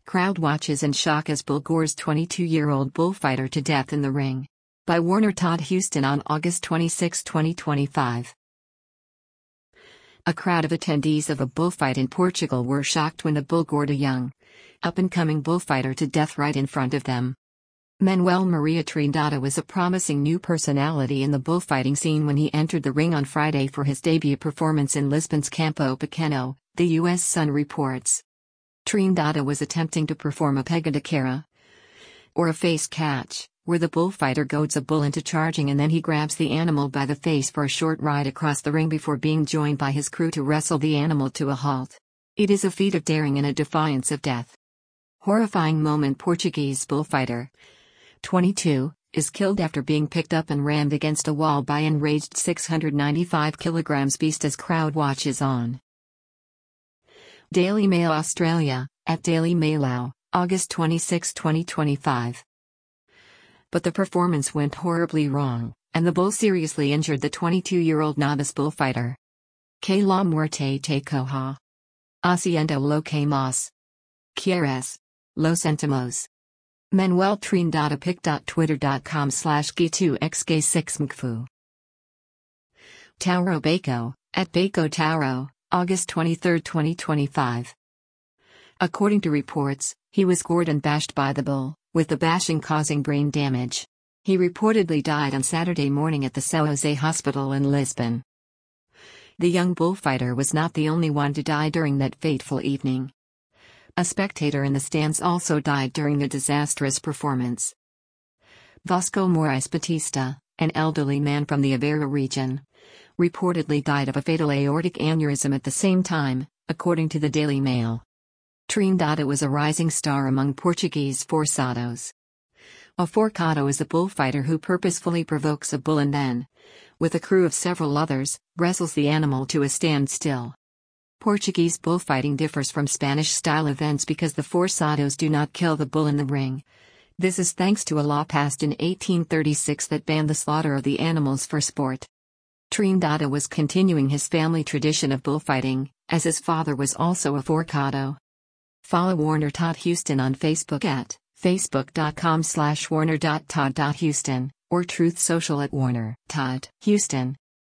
Crowd watches in shock as bull gores 22-year-old bullfighter to death in the ring. By Warner Todd Houston on August 26, 2025. A crowd of attendees of a bullfight in Portugal were shocked when a bull gored a young, up-and-coming bullfighter to death right in front of them. Manuel Maria Trindade was a promising new personality in the bullfighting scene when he entered the ring on Friday for his debut performance in Lisbon's Campo Pequeno, the U.S. Sun reports. Trindade was attempting to perform a pega de cara, or a face catch, where the bullfighter goads a bull into charging and then he grabs the animal by the face for a short ride across the ring before being joined by his crew to wrestle the animal to a halt. It is a feat of daring and a defiance of death. Horrifying moment: Portuguese bullfighter, 22, is killed after being picked up and rammed against a wall by enraged 695 kg beast as crowd watches on. Daily Mail Australia, at Daily Mail, August 26, 2025. But the performance went horribly wrong, and the bull seriously injured the 22-year-old novice bullfighter. Que la muerte te coja. Haciendo lo que más quieres. Lo sentimos. Manuel Trindade pic.twitter.com/G2xG6mgfu. Tauro Baco, at Baco Tauro, August 23, 2025. According to reports, he was gored and bashed by the bull, with the bashing causing brain damage. He reportedly died on Saturday morning at the São José Hospital in Lisbon. The young bullfighter was not the only one to die during that fateful evening. A spectator in the stands also died during the disastrous performance. Vasco Moraes Batista, an elderly man from the Aveiro region, reportedly died of a fatal aortic aneurysm at the same time, according to the Daily Mail. Trindade was a rising star among Portuguese forçados. A forcado is a bullfighter who purposefully provokes a bull and then, with a crew of several others, wrestles the animal to a standstill. Portuguese bullfighting differs from Spanish-style events because the forçados do not kill the bull in the ring. This is thanks to a law passed in 1836 that banned the slaughter of the animals for sport. Trindade was continuing his family tradition of bullfighting, as his father was also a forcado. Follow Warner Todd Houston on Facebook at facebook.com/warner.todd.houston, or Truth Social at Warner Todd Houston.